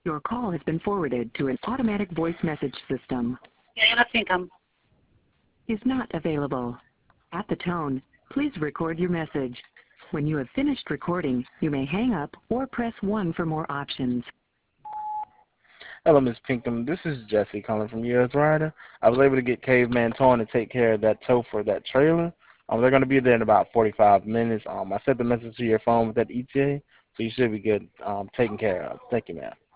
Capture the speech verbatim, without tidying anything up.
Your call has been forwarded to an automatic voice message system. Yeah, I think I'm. Is not available. At the tone, please record your message. When you have finished recording, you may hang up or press one for more options. Hello, Miss Pinkham. This is Jesse calling from U S Rider. I was able to get Caveman Towing to take care of that tow for that trailer. Um, they're going to be there in about forty-five minutes. Um, I sent the message to your phone with that E T A, so you should be good um, taken care of. Thank you, ma'am.